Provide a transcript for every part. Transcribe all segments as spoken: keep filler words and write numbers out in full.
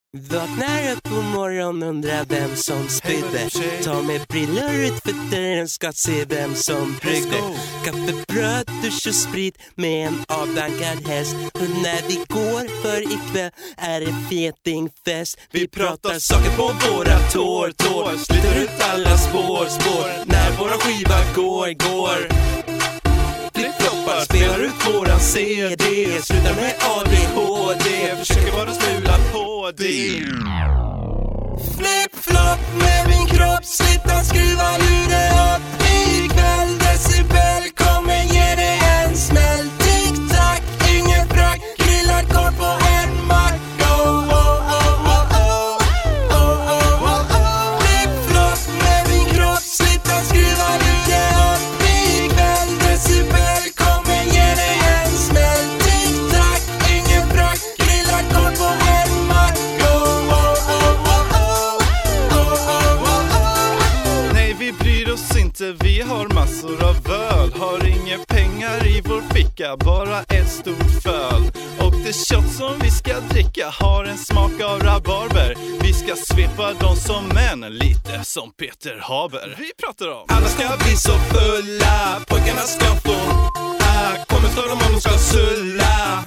Vaknar upp på morgon, undrar vem som spydde. Ta med brillor ut för dörren, ska se vem som bryggde. Kaffe, bröd, dusch och sprit med en avdankad häst. Och när vi går för ikväll är det fetingfest. Vi pratar saker på våra tår, tår. Sliter ut alla spår, spår. När våra skiva går, går. Flip-floppar, spelar ut våran C D. Slutar med A D H D. Försöker bara smula på det. Flip-flop med min kropp. Slita, skruva, lura upp. Ikväll decibel kommer ge dig en smäll. Tick-tack, ingen frack. Grillad korv på en mack. Oh, oh, oh, oh, oh. Oh, oh, oh, oh. Flip-flop med min kropp. Slita, skruva, lura upp. Ikväll decibel kommer ge dig en smäll. Tick-tack, ingen frack. Grillad korv på en mack. Oh, oh, oh, oh, oh. Oh, oh, oh, oh. Nej, vi bryr oss inte, vi har massor av öl. Har inga pengar i vår ficka, bara ett stort föl. Och det shot som vi ska dricka har en smak av rabarber. Vi ska svepa dem som män, lite som Peter Haber. Vi pratar om alla ska bli så fulla, pojkarna ska få ah, kommer för dem om de ska sulla.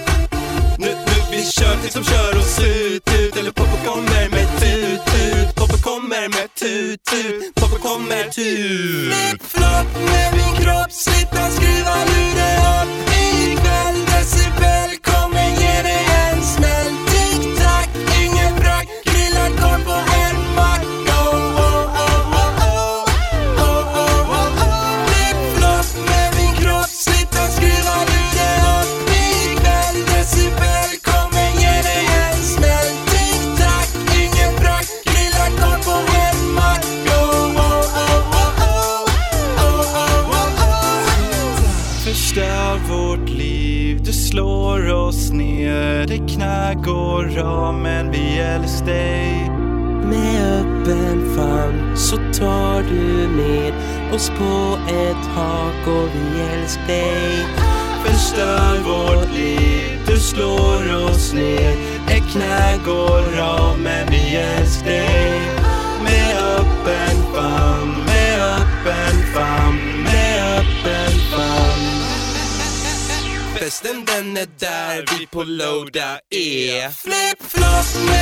Nu, nu vi kör tills de kör oss ut, ut. Eller Poppa kommer med tut, tut. Poppa kommer med tut, tut. Poppa kommer tut. Flip-flop med min kropp. Slita, skruva, lura upp. Ikväll decibel kommer ge dig en smäll. Tick-tack, ingen frack. Grillad korv på en mack. Oh, oh, oh, oh, oh. Oh, oh, oh, oh. Flip-flop med min kropp. Slita, skruva, lura upp. Ikväll decibel kommer ge dig en smäll. Tick-tack, ingen frack. Grillad korv på en mack. Oh, oh, oh, oh, oh. Oh, oh, oh, oh. förstör vårt liv, du slår oss ner. Det knä går av men vi älskar dig. Med öppen famn så tar du med oss på ett hak och vi älskar dig. Förstör vårt liv, du slår oss ner. Ett knä går av men vi älskar dig. Med öppen famn, med öppen famn, med öppen famn. Festen den är där vi på Loda är. Flip-flop med